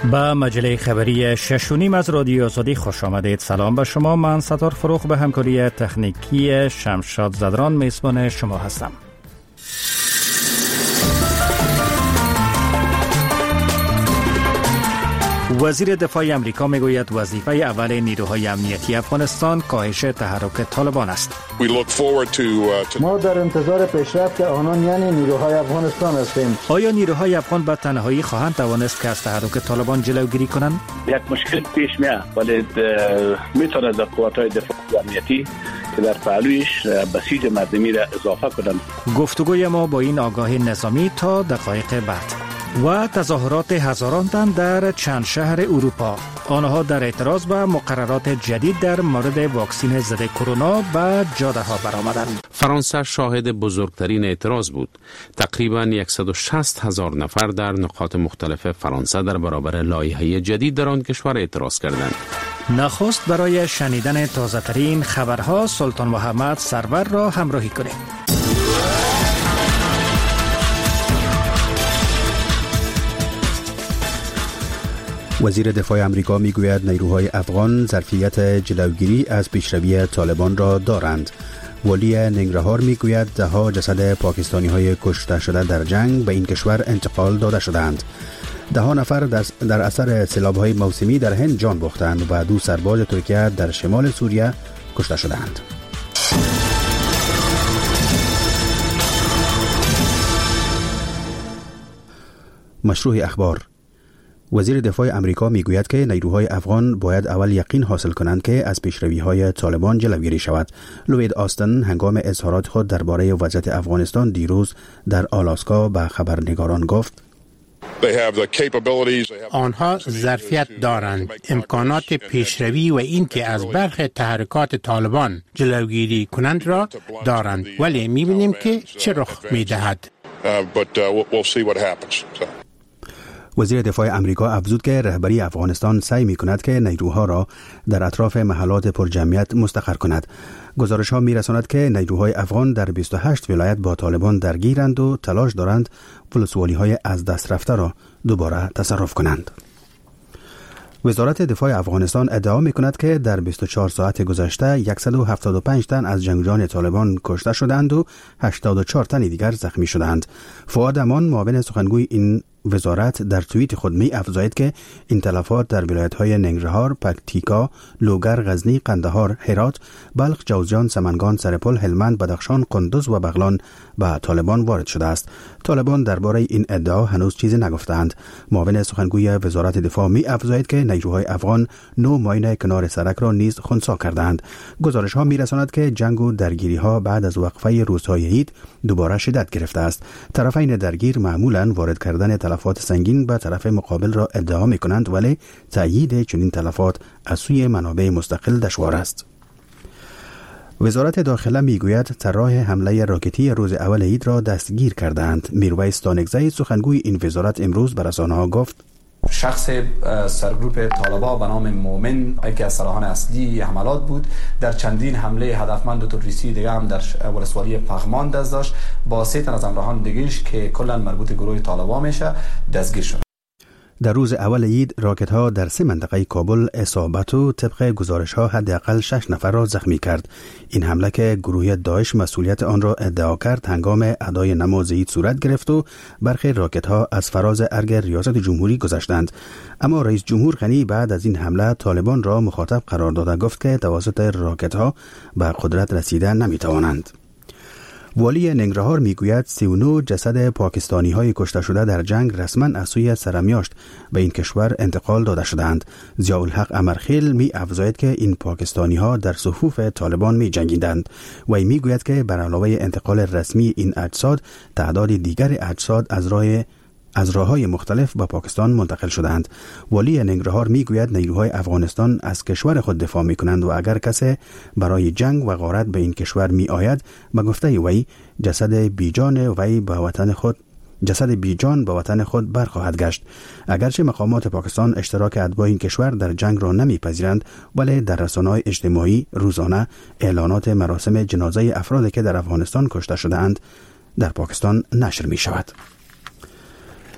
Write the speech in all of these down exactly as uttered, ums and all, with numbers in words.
با مجله خبری شش و نیم از رادیو آزادی خوش آمدید. سلام به شما. من ستار فروخ به همکاری تکنیکی شمشاد زدران میزبان شما هستم. وزیر دفاع امریکا میگوید وظیفه اول نیروهای امنیتی افغانستان کاهش تحرک طالبان است. ما در انتظار پیشرفت آنان یعنی نیروهای افغانستان هستیم. آیا نیروهای افغان به تنهایی خواهند توانست که از تحرک طالبان جلوگیری کنند؟ یک مشکل پیش میاد ولی میتونه در قوات‌های دفاع امنیتی که در پهلویش بسیج مردمی را اضافه کنند. گفتگوی ما با این آگاهی نظامی تا دقایق بعد. و تظاهرات هزاران تن در چند شهر اروپا، آنها در اعتراض به مقررات جدید در مورد واکسن ضد کرونا به جاده ها برآمدند. فرانسه شاهد بزرگترین اعتراض بود. تقریبا صد و شصت هزار نفر در نقاط مختلف فرانسه در برابر لایحه جدید در آن کشور اعتراض کردند. نخست برای شنیدن تازه ترین خبرها سلطان محمد سرور را همراهی کنید. وزیر دفاع امریکا میگوید نیروهای افغان ظرفیت جلوگیری از پیشروی طالبان را دارند. ولی ننگرهار میگوید ده ها جسد پاکستانی های کشته شده در جنگ به این کشور انتقال داده شدند. ده ها نفر در اثر سیلاب‌های موسمی در هند جان باختند و دو سرباز ترکیه در شمال سوریه کشته شدند. مشروع اخبار. وزیر دفاع امریکا میگوید که نیروهای افغان باید اول یقین حاصل کنند که از پیشروی‌های طالبان جلوگیری شود. لوید آستن هنگام اظهارات خود درباره وضعیت افغانستان دیروز در آلاسکا به خبرنگاران گفت: آنها ظرفیت دارند، امکانات پیشروی و اینکه از برخی تحرکات طالبان جلوگیری کنند را دارند، ولی می‌بینیم که چه رخ می‌دهد. وزیر دفاع امریکا افزود که رهبری افغانستان سعی می‌کند که نیروها را در اطراف محلات پرجمعیت مستقر کند. گزارش‌ها می‌رساند که نیروهای افغان در بیست و هشت ولایت با طالبان درگیرند و تلاش دارند ولسوالی‌های از دست رفته را دوباره تصرف کنند. وزارت دفاع افغانستان ادعا می‌کند که در بیست و چهار ساعت گذشته صد و هفتاد و پنج تن از جنگجویان طالبان کشته شدند و هشتاد و چهار تن دیگر زخمی شدند. فؤاد امان معاون سخنگوی این وزارت در توییت خود می افزاید که این تلفات در ولایت‌های ننگرهار، پکتیکا، لوگر، غزنی، قندهار، هرات، بلخ، جوزجان، سمنگان، سرپل، هلمند، بدخشان، قندوز و بغلان به طالبان وارد شده است. طالبان درباره این ادعا هنوز چیزی نگفتند. معاون سخنگوی وزارت دفاع می افزاید که نیروهای افغان نو ماین کنار سرک را نیز خنثی کردند. گزارش‌ها می‌رساند که جنگ و درگیری‌ها بعد از وقفه روزهای عید دوباره شدت گرفته است. طرفین درگیر معمولاً وارد کردن تلفات سنگین به طرف مقابل را ادعا می کنند، ولی تأیید چنین تلفات از سوی منابع مستقل دشوار است. وزارت داخله می گوید طراح حمله راکتی روز اول عید را دستگیر کردند. میرویس دانگزی سخنگوی این وزارت امروز به رسانه‌ها گفت: شخص سرگروپ طالبا به نام مومن یکی از سراحان اصلی حملات بود. در چندین حمله هدفمند و تروریستی دیگه هم در ولسوالی پغمان دست داشت. با سه تن از همراهان دیگه‌اش که کلا مربوط گروه طالبا میشه دستگیر شد. در روز اول عید راکت ها در سه منطقه کابل اصابت و طبق گزارش ها حداقل شش نفر را زخمی کرد. این حمله که گروه داعش مسئولیت آن را ادعا کرد هنگام ادای نماز عید صورت گرفت و برخی راکت ها از فراز ارگ ریاست جمهوری گذشتند. اما رئیس جمهور غنی بعد از این حمله طالبان را مخاطب قرار داده گفت که توسط راکت ها به قدرت رسیدن نمی توانند. والی ننگرهار میگوید سی و نه جسد پاکستانی های کشته شده در جنگ رسما از سوی سرمیاشت به این کشور انتقال داده شدند. ضیاء الحق امرخیل می افزاید که این پاکستانی ها در صفوف طالبان می جنگیدند و می گوید که بر علاوه انتقال رسمی این اجساد تعداد دیگر اجساد از راه از راه‌های مختلف به پاکستان منتقل شدند. والی ننگرهار میگوید نیروهای افغانستان از کشور خود دفاع میکنند و اگر کسی برای جنگ و غارت به این کشور می آید به گفته وی جسد بیجان وی به وطن خود جسد بیجان به وطن خود برخواهد گشت. اگرچه مقامات پاکستان اشتراک اتباع این کشور در جنگ را نمیپذیرند، ولی در رسانه‌های اجتماعی روزانه اعلانات مراسم جنازه افرادی که در افغانستان کشته شده‌اند در پاکستان نشر می شود.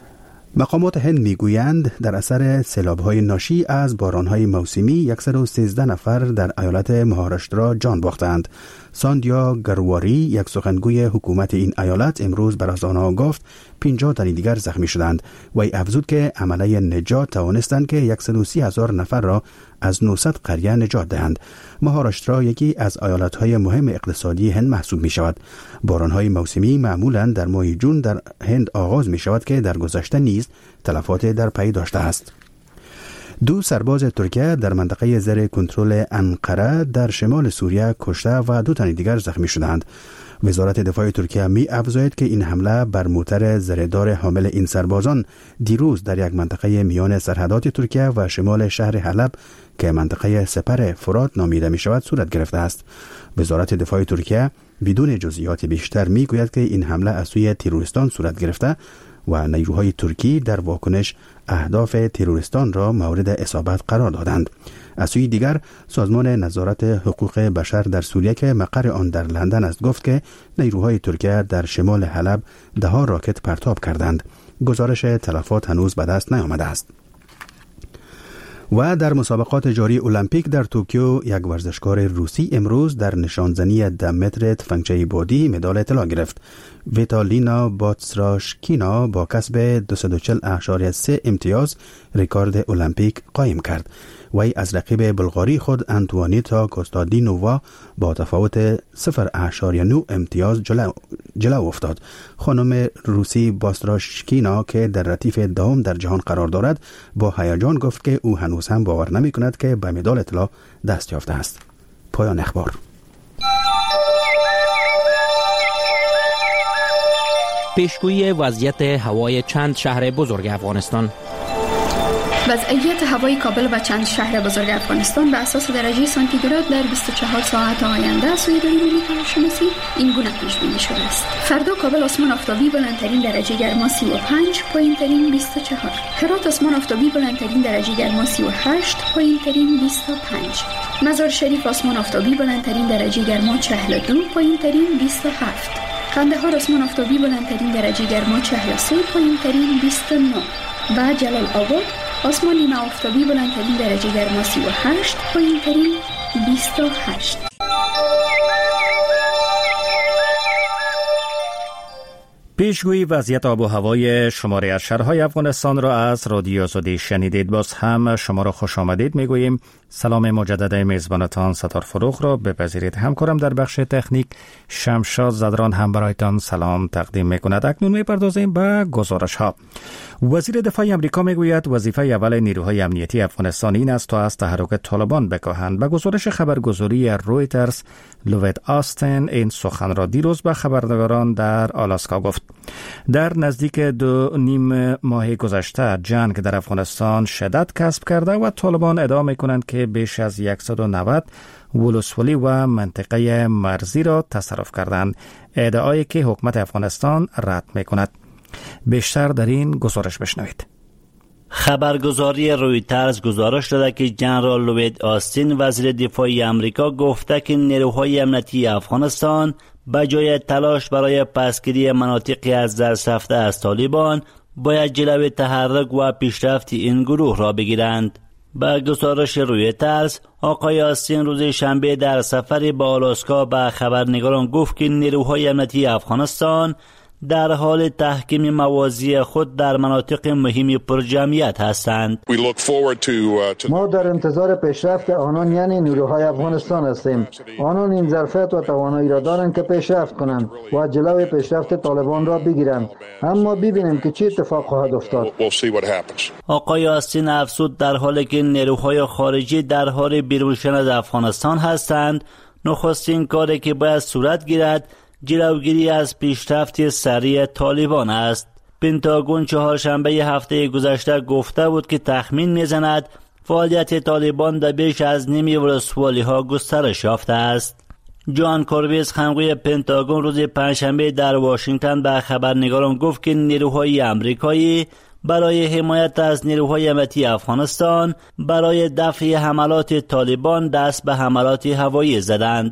مقامات هند میگویند در اثر سیلاب‌های ناشی از باران‌های موسمی صد و سیزده نفر در ایالت مهاراشترا جان باختند. ساندیا گرواری، یک سخنگوی حکومت این ایالت، امروز بر آنها گفت پنجاه تن دیگر زخمی شدند و افزود که عملیه نجات توانستند که صد و سی هزار نفر را از نهصد قریه نجات دهند. مهاراشترا یکی از ایالت‌های مهم اقتصادی هند محسوب می‌شود. باران‌های موسمی معمولاً در ماه جون در هند آغاز می‌شود که در گذشته نیز تلفات در پی داشته است. دو سرباز ترکیه در منطقه زیر کنترل انقره در شمال سوریه کشته و دو تن دیگر زخمی شدند. وزارت دفاع ترکیه می افزاید که این حمله بر موتر زرهدار حامل این سربازان دیروز در یک منطقه میان سرحدات ترکیه و شمال شهر حلب که منطقه سپر فرات نامیده می شود صورت گرفته است. وزارت دفاع ترکیه بدون جزئیات بیشتر می گوید که این حمله از سوی تروریستان صورت گرفته و نیروهای ترکی در واکنش اهداف تروریستان را مورد اصابت قرار دادند. از سوی دیگر سازمان نظارت حقوق بشر در سوریه که مقر آن در لندن است گفت که نیروهای ترکیه در شمال حلب ده ها راکت پرتاب کردند. گزارش تلفات هنوز به دست نیامده است. و در مسابقات جاری المپیک در توکیو یک ورزشکار روسی امروز در نشانزنی ده متر تفنگچه بادی مدال طلا گرفت. ویتالینا باتسراشکینا با کسب دویست و چهل اشاریه سه امتیاز رکورد المپیک قایم کرد. وی از رقیب بلغاری خود انتوانیتا کوستادینووا با تفاوت صفر اشاریه نه امتیاز جلو, جلو افتاد. خانم روسی باتسراشکینا که در ردیف دوم در جهان قرار دارد با هیجان گفت که او هنوز هم باور نمی کند که به مدال طلا دست یافته است. پایان اخبار. پیشگویی وضعیت هوای چند شهر بزرگ افغانستان. وضعیت هوای کابل و چند شهر بزرگ افغانستان به اساس درجه سانتیگراد در بیست و چهار ساعت آینده از سوی اداره ملی هواشناسی این گونه پیش بینی شده است. فردا کابل آسمان آفتابی بلندترین درجه گرما سی و پنج، پایینترین بیست و چهار. هرات آسمان آفتابی بلندترین درجه گرما سی و هشت، پایینترین بیست و پنج. مزار شریف آسمان آفتابی بلندترین درجه گرما چهل و دو، پایینترین بیست و هفت. قندهار آسمان آفتابی بلندترین درجه گرما چهل و سه، پایینترین بیست و نه. و جلال آباد آسمان نیمه آفتابی بلندترین درجه گرما سی و هشت، پایینترین بیست و هشت. پیشگویی وضعیت آب و هوای شماره از شهرهای افغانستان را از رادیو آزادی شنیدید. باز هم شما را خوش آمدید میگوییم. سلام مجدد میزبانتان ستار فروغ را بپذیرید. همکارم در بخش تکنیک شمشاد زدران هم برایتان سلام تقدیم میکند. اکنون میپردازیم به گزارش ها. وزیر دفاع امریکا میگوید وظیفه اول نیروهای امنیتی افغانستان این است تا از تحرک طالبان بکاهند. به گزارش خبرگزاری رویترز، لوید آستن این سخن را دیروز به خبرنگاران در آلاسکا گفت. در نزدیک دو نیم ماه گذشته جنگ در افغانستان شدت کسب کرده و طالبان ادعا میکنند که بیش از صد و نود ولسوالی و منطقه مرزی را تصرف کردند، ادعایی که حکومت افغانستان رد میکند. بیشتر در این گزارش بشنوید. خبرگزاری رویترز گزارش داده که جنرال لوید آستین وزیر دفاع آمریکا گفته که نیروهای امنیتی افغانستان به جای تلاش برای پسگیری مناطقی از دست رفته از طالبان باید جلوی تحرک و پیشرفت این گروه را بگیرند. با گزارش رویترز، آقای آستین روز شنبه در سفری به آلاسکا به خبرنگاران گفت که نیروهای امنیتی افغانستان در حال تحکیم مواضع خود در مناطق مهم پرجمعیت هستند. ما در انتظار پیشرفت آنان یعنی نیروهای افغانستان هستیم. آنان این ظرفیت و توانایی را دارند که پیشرفت کنند و جلوی پیشرفت طالبان را بگیرند. اما ببینیم که چه اتفاق خواهد افتاد. آقای آستین افزود در حالی که نیروهای خارجی در حال بیرون شدن از افغانستان هستند، نخستین کاری که باید صورت گیرد جلوگیری از پیشرفت سریع طالبان است. پنتاگون چهارشنبه هفته گذشته گفته بود که تخمین میزند فعالیت طالبان در بیش از نیم ولسوالی ها گسترش یافته است. جان کوربیز خمگوی پنتاگون روز پنجشنبه در واشنگتن به خبرنگاران گفت که نیروهای امریکایی برای حمایت از نیروهای امنیتی افغانستان برای دفع حملات طالبان دست به حملات هوایی زدند.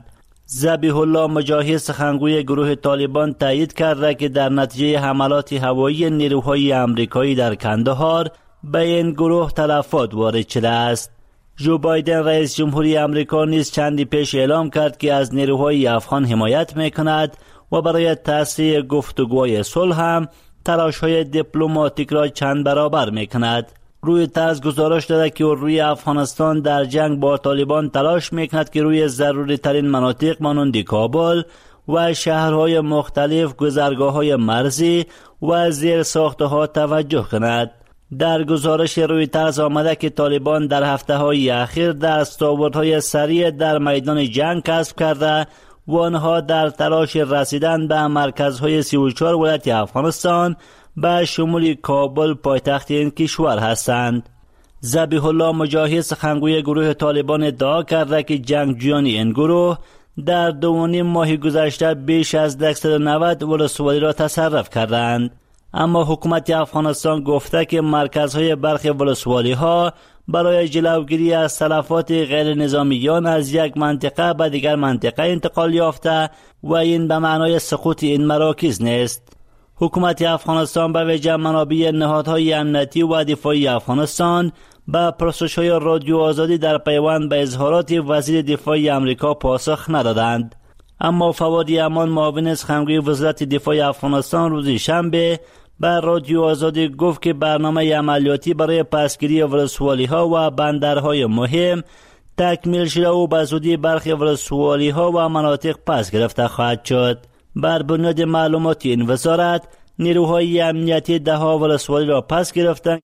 ذبیح الله مجاهد سخنگوی گروه طالبان تایید کرده که در نتیجه حملات هوایی نیروهای آمریکایی در کندهار به این گروه تلفات وارد شده است. جو بایدن رئیس جمهوری آمریکا نیز چندی پیش اعلام کرد که از نیروهای افغان حمایت میکند و برای تسریع گفتگوی صلح هم تلاش‌های دیپلماتیک را چند برابر میکند. روی طرز گزارش داده که روی افغانستان در جنگ با طالبان تلاش میکند که روی ضروری ترین مناطق مانند کابل و شهرهای مختلف گذرگاه‌های مرزی و زیر ساختها توجه کند. در گزارش روی طرز آمده که طالبان در هفته‌های اخیر دستاوردهای سریع در میدان جنگ کسب کرده و آنها در تلاش رسیدن به مرکزهای سی و چهار ولایت افغانستان به شمول کابل پایتخت این کشور هستند. ذبیح الله مجاهد سخنگوی گروه طالبان ادعا کرده که جنگجویان این گروه در دو و نیم ماه گذشته بیش از صد و نود ولسوالی را تصرف کردند. اما حکومت افغانستان گفته که مرکزهای برخی ولسوالی ها برای جلوگیری از تلفات غیر نظامیان از یک منطقه به دیگر منطقه انتقال یافته و این به معنای سقوط این مراکز نیست. حکومت افغانستان به وجه منابع نهادهای امنیتی و دفاعی افغانستان به پرسش‌های رادیو آزادی در پیوند به اظهارات وزیر دفاع آمریکا پاسخ ندادند. اما فوادی امان معاون سخنگوی وزارت دفاع افغانستان روز شنبه به رادیو آزادی گفت که برنامه عملیاتی برای پسگیری ولسوالی‌ها و بندرهای مهم تکمیل شده و به زودی برخی ولسوالی‌ها و مناطق پس گرفته خواهد شد. بر بنیاد معلومات این وزارت نیروهای امنیتی ده ها ولسوالی را پس گرفتند.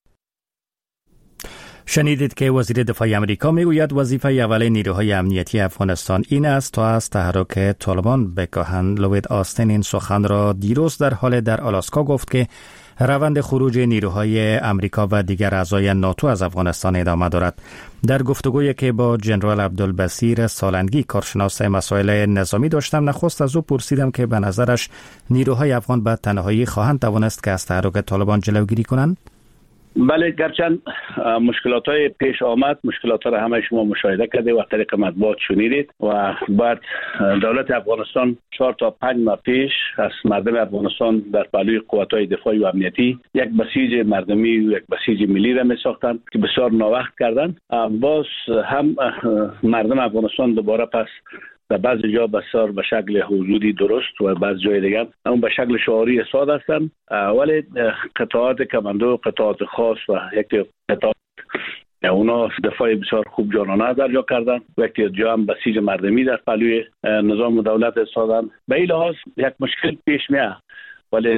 شنیدید که وزیر دفاع آمریکا میگوید وظیفه اول نیروهای امنیتی افغانستان این است تا از تحرک طالبان بکاهند. لوید آستین این سخن را دیروز در حال در آلاسکا گفت که روند خروج نیروهای امریکا و دیگر اعضای ناتو از افغانستان ادامه دارد. در گفتگویی که با جنرال عبدالبصیر سالنگی کارشناس مسائل نظامی داشتم، نخست از او پرسیدم که به نظرش نیروهای افغان به تنهایی خواهند توانست که از تحرک طالبان جلوگیری کنند؟ بله، گرچند مشکلات های پیش آمد، مشکلات ها را همه شما مشاهده کرده و طریق مطبوعات شنیدید و بعد دولت افغانستان چهار تا پنج ماه پیش از مردم افغانستان در پهلوی قوت‌های دفاعی و امنیتی یک بسیج مردمی و یک بسیج ملی را می ساختند که بسیار ناوقت کردند. باز هم مردم افغانستان دوباره پس در بعض جا بسیار به شکل حدودی درست و بعض جای دیگر اون به شکل شعاری ساده هستند، ولی قطعات کماندو، قطعات خاص و یک قطعات اونا دفاع بسیار خوب جانانه در جا کردن و یک جا هم بسیج مردمی در پهلوی نظام دولت ساختن. به این لحاظ یک مشکل پیش میاد، ولی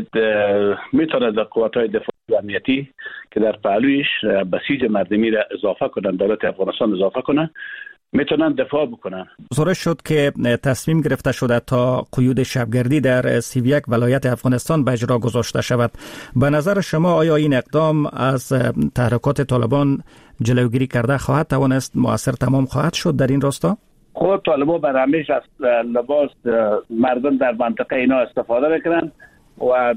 میتونه در قوت‌های دفاعی و امنیتی که در پهلویش بسیج مردمی را اضافه کنن، دولت افغانستان اضافه کنن، میتونن دفاع بکنن. گزارش شد که تصمیم گرفته شده تا قیود شبگردی در سی و یک ولایت افغانستان به اجرا گذاشته شود. به نظر شما آیا این اقدام از تحرکات طالبان جلوگیری کرده خواهد توانست مؤثر تمام خواهد شد در این راستا؟ خود طالبان بر همیشه از لباس مردم در منطقه اینا استفاده میکنن و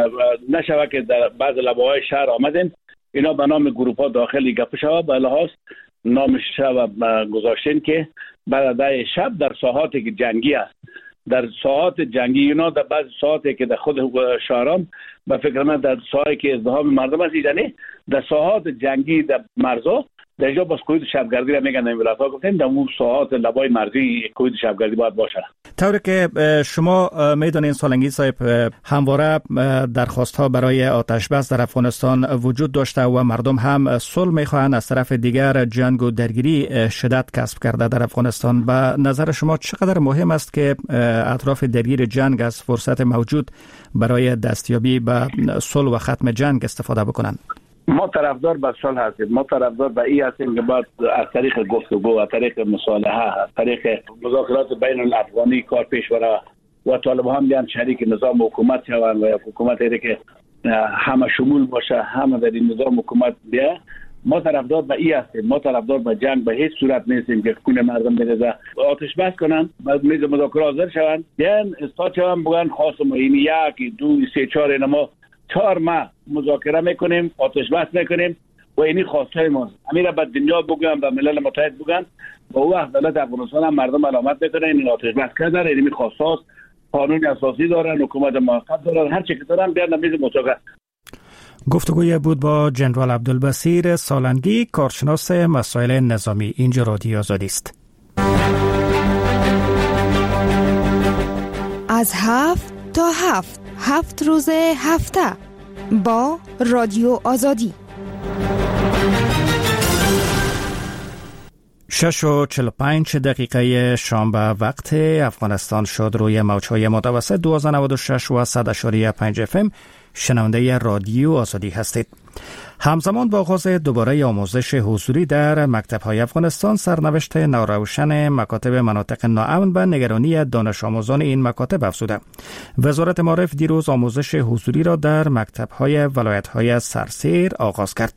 نشوه که در بعض لباهای شهر آمدن اینا به نام گروپ ها داخلی گپ شود، به لحاظ نامش شب گذاشتین که بعد شب در ساحاتی که جنگی است، در ساحات جنگی اینا در بعض ساحاتی که در خود شهرام به فکر من در ساحاتی که ازدحام مردم است، یعنی در ساحات جنگی در مرزا در اینجا باز قید شبگردی را میگن. این ولایت‌ها گفتن در اون ساحات لبای مرزی قید شبگردی باید باشه. طوری که شما میدونین سالنگی صاحب، همواره درخواست‌ها برای آتش بس در افغانستان وجود داشته و مردم هم صلح می‌خواهند. از طرف دیگر جنگ و درگیری شدت کسب کرده در افغانستان. به نظر شما چقدر مهم است که اطراف درگیر جنگ از فرصت موجود برای دستیابی به صلح و ختم جنگ استفاده بکنند؟ ما طرفدار به صلح هستیم، ما طرفدار به این هستیم که باید از طریق گفتگو، از طریق مصالحه، از طریق مذاکرات بین الافغانی کار پیش بره و طالبان هم بیان شریک نظام حکومت شوند و حکومتی که همه شمول باشه، همه در این نظام حکومت بیا. ما طرفدار به این هستیم، ما طرفدار به جنگ به هیچ صورت نیستیم که خون مردم بریزه. آتش بس کنن، بعد میز مذاکره حاضر شوند، بیان استاد شوند، بگن خواستم این یک دو سه چهار اینا ما چهار ماه مذاکره میکنیم، آتش بس میکنیم و اینی خواسته ماست. امیر به دنیا بگم، به ملل متحد بگن، با وقت دولت افغانستان هم مردم علامت بکنه این آتش بس کرده، اینی خواسته قانون اساسی دارن، حکومت موقت دارن، هر چی که دارن بیان میز مطابقت. گفتگوی بود با جنرال عبدالبصیر سالنگی، کارشناس مسائل نظامی. اینجا رادیو آزادی است. از هفت تا هفت هفت روز هفته با رادیو آزادی. شش و چل و پنج دقیقه شام به وقت افغانستان شد. روی موج‌های متوسط دویست و نود و شش و صد اشاری پنج اف ام شنونده رادیو آزادی هستید. همزمان با آغاز دوباره آموزش حضوری در مکتب‌های افغانستان، سرنوشت ناروشن مکاتب مناطق ناامن به نگرانی دانش آموزان این مکاتب افزوده. وزارت معارف دیروز آموزش حضوری را در مکتب‌های ولایت‌های سرسیر آغاز کرد.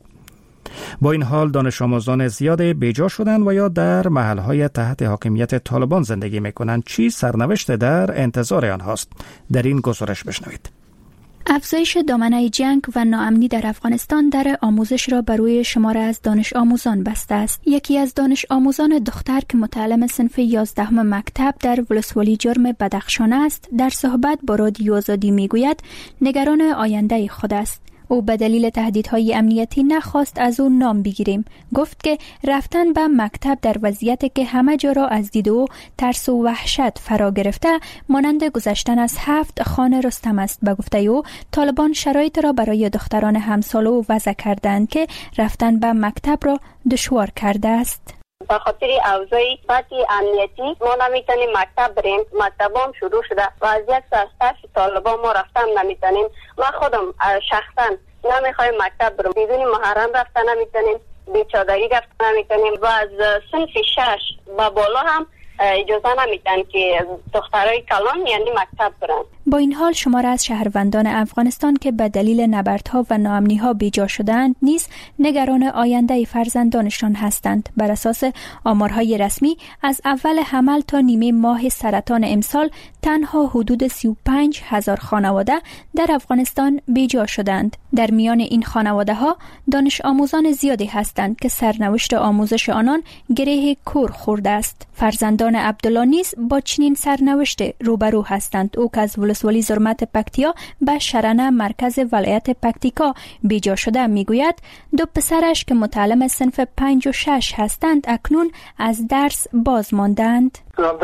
با این حال دانش آموزان زیاد بیجا شدند و یا در محل‌های تحت حاکمیت طالبان زندگی می‌کنند. چی سرنوشت در انتظار آنهاست؟ در این گزارش بشنوید. افزایش دامنه جنگ و ناامنی در افغانستان در آموزش را بر روی شماره از دانش آموزان بسته است. یکی از دانش آموزان دختر که متعلم صنف یازدهم مکتب در ولسوالی جرم بدخشان است، در صحبت با رادیو آزادی میگوید نگران آینده خود است. او به دلیل تهدیدهای امنیتی نخواست از او نام بگیریم. گفت که رفتن به مکتب در وضعیتی که همه جا را از دید او ترس و وحشت فرا گرفته مانند گذشتن از هفت خان رستم است. به گفته او طالبان شرایط را برای دختران همسال او وضع کردند که رفتن به مکتب را دشوار کرده است. به خاطر اوضاع سطح امنیتی ما نمیتونیم مکتب بریم. مکتب هم شروع شده و از یک ساعت طرف طالبان ما رفتن نمیتونیم. ما خودم شخصا نمیخوایم مکتب برم، بدون محرم رفتن نمیتونیم، بیچادری رفتن نمیتونیم و از صنف شش به بالا هم اجازه نمیدن که دخترای کلان یعنی مکتب برن. با این حال شمار از شهروندان افغانستان که به دلیل نبردها و ناامنی‌ها بیجا شدند نیز نگران آینده فرزندانشان هستند. بر اساس آمارهای رسمی از اول حمل تا نیمه ماه سرطان امسال تنها حدود سی و پنج هزار خانواده در افغانستان بیجا شدند. در میان این خانواده ها دانش آموزان زیادی هستند که سرنوشت آموزش آنان گره کور خورده است. فرزندان عبدالله نیز با چنین سرنوشت روبرو هستند. او که از ولسوالی زرمت پکتیا به شرنه مرکز ولایت پکتیکا بیجا شده میگوید دو پسرش که متعلم صنف پنج و شش هستند اکنون از درس باز ماندند.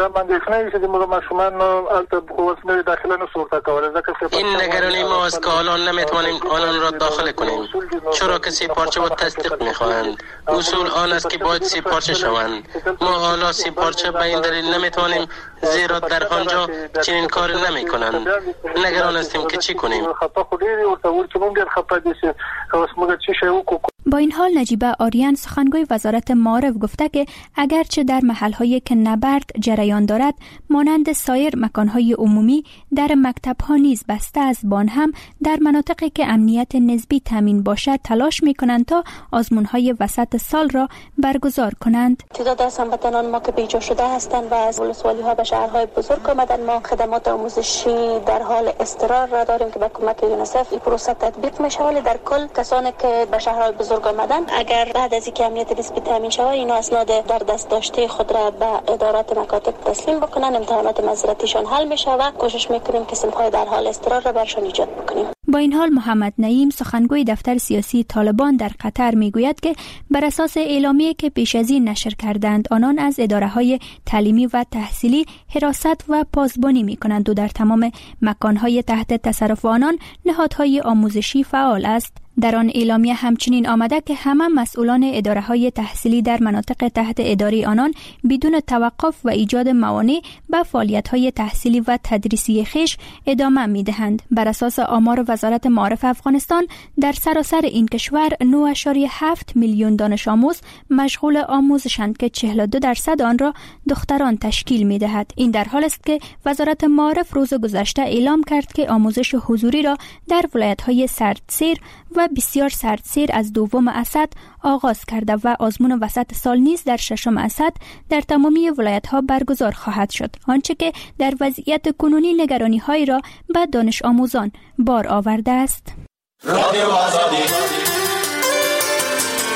این نگرانی ما است که الان نمیتوانیم آنان را داخل کنیم، چرا که سی پارچه و تصدیق میخواهند. اصول آن است که باید سی پارچه شوند. ما حالا سی پارچه به این دلیل نمیتوانیم زیرا در آنجا چنین کار نمیکنند. نگران هستیم که چی کنیم. با این حال نجیبه آریان سخنگوی وزارت معارف گفته که اگرچه در محل‌هایی که نبرد جریان دارد مانند سایر مکان‌های عمومی در مکتب‌ها نیز بسته از بان هم در مناطقی که امنیت نسبی تامین باشد تلاش می‌کنند تا آزمون‌های وسط سال را برگزار کنند. تعداد از هموطنان ما که بیجا شده هستند و از ولسوالی‌ها به شهرهای بزرگ آمدن، ما خدمات آموزشی در حال اضطرار را داریم که با کمک یونیسف این پروسه تطبیق میشه. ولی در کل کسانی که به شهرهای بزرگ آمدن اگر بعد از اینکه امنیت نسبی تامین شود اینا اسناد در دست داشته خود را به ادارات مکاتب تسلیم بکنن، امتحانات مزرعتیشان حل میشه و کوشش میکنیم که صنف‌های در حال اضطرار را برشان ایجاد بکنیم. با این حال محمد نعیم سخنگوی دفتر سیاسی طالبان در قطر میگوید که بر اساس اعلامیه‌ای که پیش از این نشر کردند آنان از اداره‌های تعلیمی و تحصیلی حراست و پاسبانی میکنند و در تمام مکان‌های تحت تصرف آنان نهادهای آموزشی فعال است. در آن اعلامیه همچنین آمده که همه مسئولان اداره‌های تحصیلی در مناطق تحت اداره آنان بدون توقف و ایجاد موانع به فعالیت‌های تحصیلی و تدریسی خویش ادامه می‌دهند. بر اساس آمار وزارت معارف افغانستان در سراسر این کشور نه و هفت میلیون دانش آموز مشغول آموزشند که چهل و دو درصد آن را دختران تشکیل می‌دهد. این در حالی است که وزارت معارف روز گذشته اعلام کرد که آموزش حضوری را در ولایت‌های سردسیر و بسیار سردسیر از دوم اسد آغاز کرده و آزمون وسط سال نیز در ششم اسد در تمامی ولایت‌ها برگزار خواهد شد، آنچه که در وضعیت کنونی نگرانی‌هایی را به دانش آموزان بار آورده است. رادیو آزادی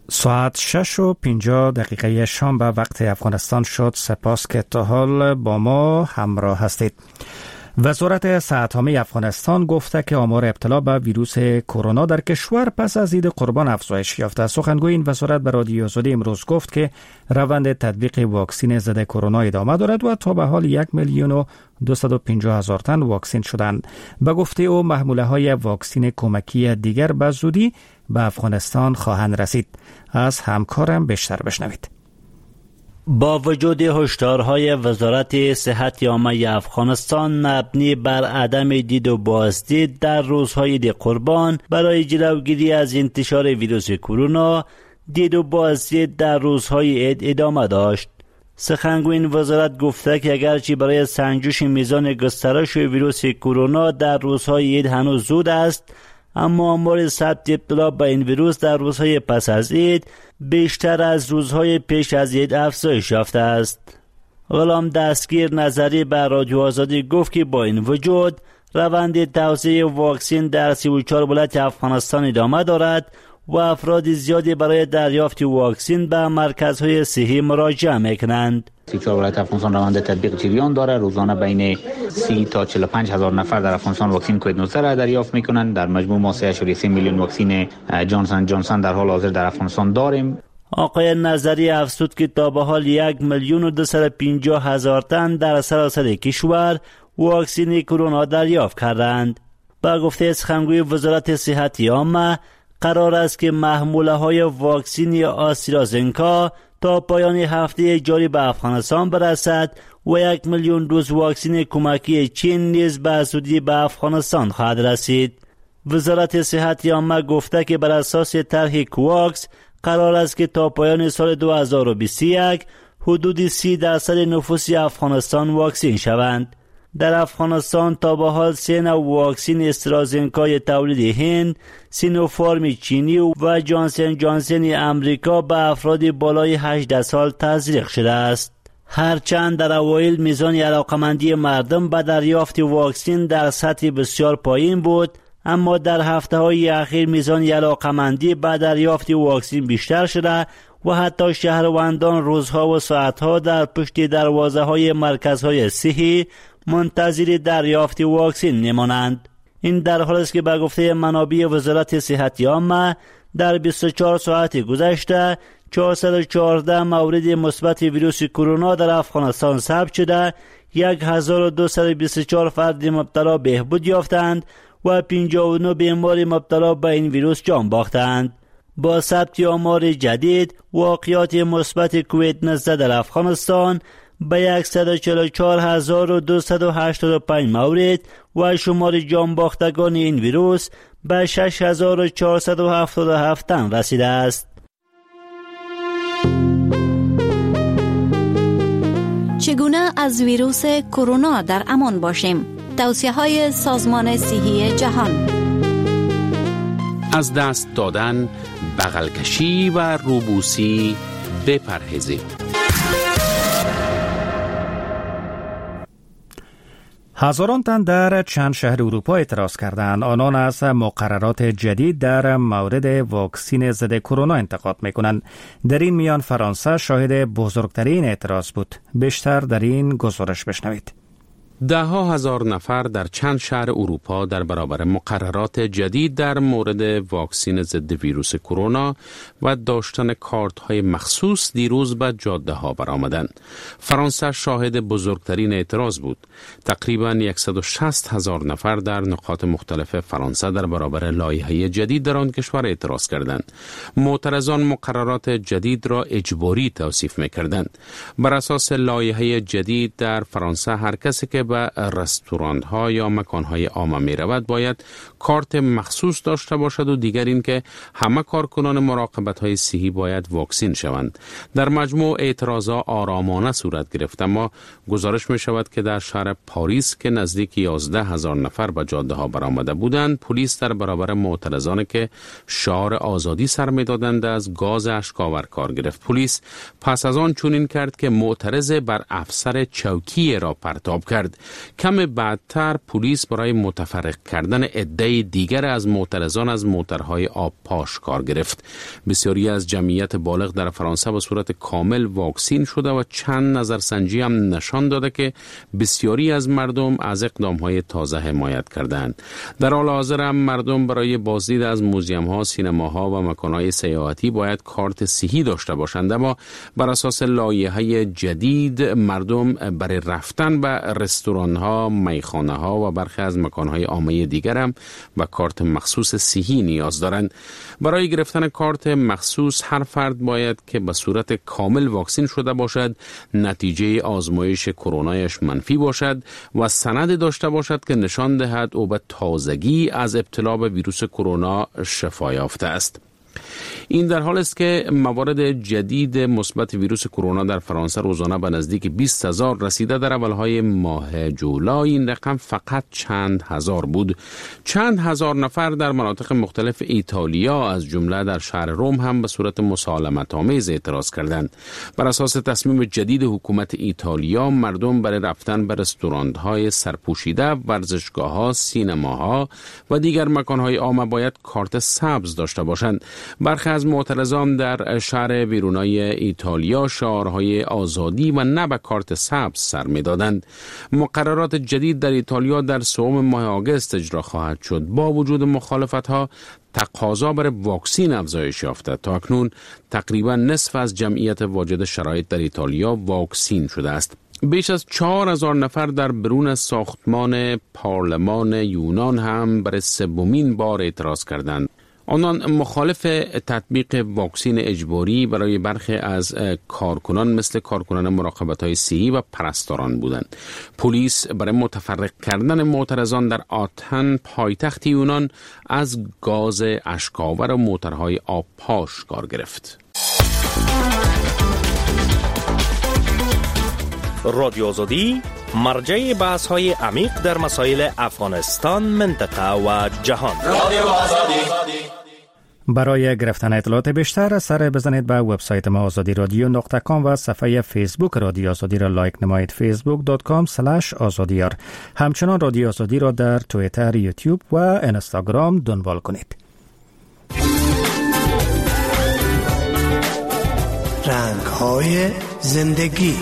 ساعت شش و پنجاه دقیقه شام به وقت افغانستان شد. سپاس که تا حال با ما همراه هستید. وزارت صحت عامه افغانستان گفته که آمار ابتلا به ویروس کرونا در کشور پس از عید قربان افزایش یافته. سخنگوی این وزارت به رادیو آزادی امروز گفت که روند تطبیق واکسین ضد کرونا ادامه دارد و تا به حال یک میلیون و دویست و پنجاه هزار تن واکسین شدند. به گفته او محموله های واکسین کمکی دیگر به زودی به افغانستان خواهند رسید. از همکارم بیشتر بشنوید. با وجود هشدارهای وزارت صحت عامه افغانستان مبنی بر عدم دید و بازدید در روزهای عید قربان برای جلوگیری از انتشار ویروس کرونا، دید و بازدید در روزهای عید ادامه داشت. سخنگوی این وزارت گفته که اگرچه برای سنجش میزان گسترش ویروس کرونا در روزهای عید هنوز زود است، اما آمار ثبت ابتلا به این ویروس در روزهای پس از عید بیشتر از روزهای پیش از عید افزایش یافته است. غلام دستگیر نظری به رادیو آزادی گفت که با این وجود روند توزیع واکسین در سی و چهار ولایت افغانستان ادامه دارد و افراد زیادی برای دریافت واکسین به مرکزهای صحی مراجعه میکنند. سی و چهار ولایت افغانستان روند تطبیق جریان داره. روزانه بین سی تا چهل و پنج هزار نفر در افغانستان واکسین کووید نوزده را دریافت میکنند. در مجموع ما سه و سه میلیون واکسین جانسون جانسون در حال حاضر در افغانستان داریم. آقای نظری افزود که تا به حال یک میلیون و دویست و پنجاه هزار تن در سراسر کشور واکسین کرونا دریافت کردند. با گفته سخنگوی وزارت صحت عامه، قرار است که محموله های واکسین آسترازنکا تا پایان هفته جاری به افغانستان برسد و یک میلیون دوز واکسین کمکی چین نیز به زودی به افغانستان خواهد رسید. وزارت صحت عامه گفته که بر اساس طرح کوواکس قرار است که تا پایان سال دو هزار و بیست و یک حدود سی درصد نفوس افغانستان واکسین شوند. در افغانستان تا به حال سه نوع واکسین استرازنکای تولید هند، سینوفارم چینی و جانسن جانسن امریکا به افراد بالای هجده سال تزریق شده است. هرچند در اوایل میزان علاقمندی مردم به دریافت واکسین در سطح بسیار پایین بود، اما در هفته‌های اخیر میزان علاقمندی به دریافت واکسین بیشتر شده و حتی شهروندان روزها و ساعتها در پشت دروازه‌های مرکزهای صحی منتظر دریافت واکسین میمانند. این در حالی است که به گفته منابع وزارت صحت عامه در بیست و چهار ساعت گذشته چهارصد و چهارده مورد مثبت ویروس کرونا در افغانستان ثبت شده، هزار و دویست و بیست و چهار فرد مبتلا بهبود یافتند و پنجاه و نه بیمار مبتلا به این ویروس جان باختند. با ثبت آمار جدید، واقعات مثبت کووید نوزده در افغانستان به صد و چهل و چهار هزار و دویست و هشتاد و پنج مورد و شمار جان باختگان این ویروس به شش هزار و چهارصد و هفتاد و هفت تن رسیده است. چگونه از ویروس کرونا در امان باشیم؟ توصیه‌های سازمان صحی جهان. از دست دادن، بغل کشی و روبوسی بپرهیزید. هزاران تن در چند شهر اروپا اعتراض کردند. آنان از مقررات جدید در مورد واکسین ضد کرونا انتقاد می‌کنند. در این میان فرانسه شاهد بزرگترین اعتراض بود. بیشتر در این گزارش بشنوید. ده ها هزار نفر در چند شهر اروپا در برابر مقررات جدید در مورد واکسین ضد ویروس کرونا و داشتن کارت های مخصوص دیروز به جاده ها برآمدند. فرانسه شاهد بزرگترین اعتراض بود. تقریباً صد و شصت هزار نفر در نقاط مختلف فرانسه در برابر لایحه جدید در آن کشور اعتراض کردند. معترضان مقررات جدید را اجباری توصیف می‌کردند. بر اساس لایحه جدید در فرانسه هر کسی که به رستوران ها یا مکان های عام می رود باید کارت مخصوص داشته باشد و دیگر این که همه کارکنان مراقبت های صحی باید واکسین شوند. در مجموع اعتراضا آرامانه صورت گرفت، اما گزارش می شود که در شهر پاریس که نزدیک یازده هزار نفر به جاده ها برآمده بودند، پلیس در برابر معترضان که شعار آزادی سر می دادند از گاز اشک‌آور کار گرفت. پلیس پس از آن چنین کرد که معترض بر افسر چوکی را پرتاب کرد. آمد. کم بعدتر پلیس برای متفرق کردن عده دیگر از معترضان از موترهای آب پاش کار گرفت. بسیاری از جمعیت بالغ در فرانسه به صورت کامل واکسین شده و چند نظرسنجی هم نشان داده که بسیاری از مردم از اقدامهای تازه حمایت کردند. در حال حاضر هم مردم برای بازدید از موزیم‌ها، سینماها و مکان‌های سیاحتی باید کارت صحی داشته باشند، اما بر اساس لایحه جدید مردم برای رفتن به رستوران‌ها، میخانه‌ها و برخی از مکان‌های عامه دیگر هم و کارت مخصوص صحی نیاز دارند. برای گرفتن کارت مخصوص هر فرد باید که به صورت کامل واکسین شده باشد، نتیجه آزمایش کرونایش منفی باشد و سند داشته باشد که نشان دهد او به تازگی از ابتلا به ویروس کرونا شفا یافته است. این در حال است که موارد جدید مثبت ویروس کرونا در فرانسه روزانه به نزدیک بیست هزار رسیده. در اولهای ماه جولای این رقم فقط چند هزار بود. چند هزار نفر در مناطق مختلف ایتالیا از جمله در شهر روم هم به صورت مسالمت آمیز اعتراض کردند. بر اساس تصمیم جدید حکومت ایتالیا مردم برای رفتن به رستوران‌های سرپوشیده، ورزشگاه‌ها، سینماها و دیگر مکان‌های عام باید کارت سبز داشته باشند. برخی از معترضان در شهر ویرونای ایتالیا شعارهای آزادی و نه به کارت سبز سر می‌دادند. مقررات جدید در ایتالیا در سوم ماه آگوست اجرا خواهد شد. با وجود مخالفت‌ها تقاضا برای واکسین افزایش یافته. تا اکنون تقریبا نصف از جمعیت واجد شرایط در ایتالیا واکسین شده است. بیش از چهار هزار نفر در برون ساختمان پارلمان یونان هم برای سومین بار اعتراض کردند. آنان مخالف تطبیق واکسین اجباری برای برخی از کارکنان مثل کارکنان مراقبت‌های صحی و پرستاران بودند. پلیس برای متفرق کردن معترضان در آتن پایتخت یونان از گاز اشک‌آور و موترهای آب پاش کار گرفت. رادیو آزادی مرجع بحث‌های عمیق در مسائل افغانستان، منطقه و جهان. رادیو آزادی. برای گرفتن اطلاعات بیشتر سر بزنید به وبسایت ما آزادی رادیو نقطه کام و صفحه فیسبوک رادیو آزادی را لایک نمایید. فیسبوک دات کام اسلش آزادیار. همچنان رادیو آزادی را در توییتر، یوتیوب و اینستاگرام دنبال کنید. رنگ‌های زندگی.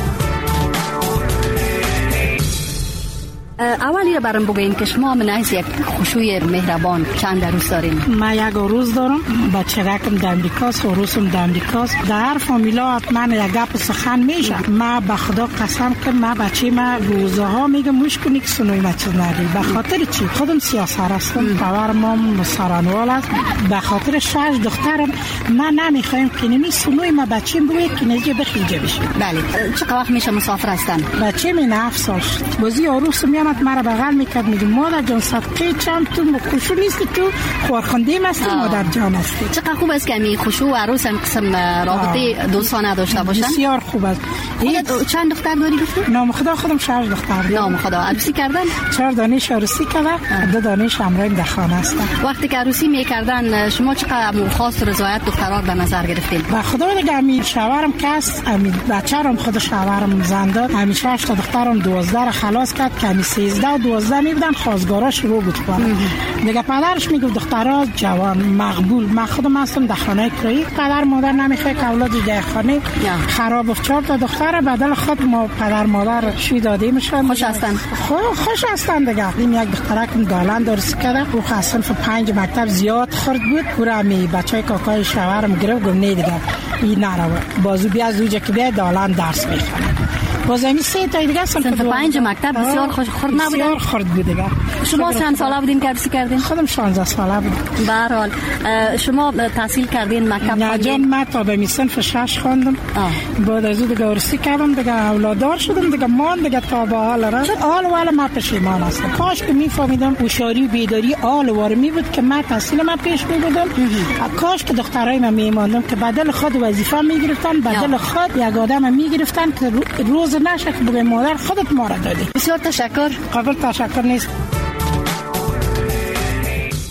اولی را برام بگوین که شما من از یک خوشوی مهربان چند روز دارین؟ من یک روز دارم، بچه رکم در امریکاست و روسم در امریکاست. در هر فامیلا حتما یک گپ سخن میشه. من به خدا قسم که من بچه من روزها میگم موش کنی که سنوی ما چیز نداری. به خاطر چی؟ خودم سیاست هستم، پدرم سرانوال است. به خاطر شش دخترم من نمیخوایم که نمی سنوی ما بچه‌م بگه که نجه بخیجه بشه. بله. چقدر وقت میشه مسافر هستن؟ بچه من هفت سال شد. بازی عروس میام مرا بغل میکرد میگه مادر جان صدقه چم تو خوشو نیستی، تو خورخنده مستی مادر جان هستی. چقدر خوب است که می خوشو و عروس هم قسم رابطه دوستانه داشته باشن. بسیار خوب است. خودت چند دختر داری گفتی؟ نام خدا خودم شش دختر دارم. نام خدا. عروسی کردن؟ چهار دانش عروسی کردن، دو دانش امرایم در خانه هستن. وقتی که عروسی میکردن شما چقدر خاص رضایت دخترها در نظر گرفتین؟ به خدا دیگه امیر شوهرم کس امیر بچه‌ام خود شوهرم زنده داد. امیر شش تا دخترم دوازده را خلاص کرد که امیر سیزده و دوازده میبودن خواستگارا شروع بود کنن. دیگه پدرش میگفت دخترها جوان مقبول. من خودم هستم در خانه کرایی، پدر مادر نمیخواد که اولادش در خانه خراب افت. چهار تا دختر بدل خود ما پدر مادر شوی داده میشن. خوش هستن. خوش هستن دیگه. این یک دخترکم دالان درس کرده، او خاصن فر پنج مکتب زیاد خورد بود. پورا می بچهای کاکای شوهرم گرفت گفت نه دیگه این نرو بازو بیا زوجه که بیا دالان درس میخونه. بازمی سه تا دیگه صنف پنج مکتب بسیار خوش خورد نبود. بسیار خورد بود دیگه. شما چند ساله بودین که عروسی کردین؟ خودم شانزده ساله بودم. به هر حال شما تحصیل کردین مکتب؟ نه جان من تا به صنف شش خواندم. بعد از اون دیگه عروسی کردم دیگه اولادار شدم دیگه مان دیگه تا به حال را. حال والا من پشیمان هستم. کاش که میفهمیدم هوشیاری و بیداری آل وارمی بود که من تحصیل من پیش میبردم. کاش که دخترای من میماندم که بدل خود وظیفه میگرفتن، بدل خود یک آدم میگرفتن که روز نشه که بگه مادر خودت ما را دادی. بسیار تشکر. قبل تشکر نیست.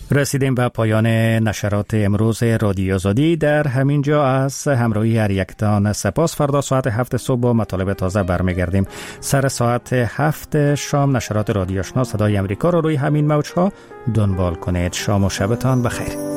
رسیدیم به پایان نشرات امروز رادیو آزادی. در همین جا از همراهی هر یکتان سپاس. فردا ساعت هفت صبح با مطالب تازه برمیگردیم. سر ساعت هفت شام نشرات رادیو آشنا صدای امریکا رو روی همین موج‌ها دنبال کنید. شام و شبتان بخیر.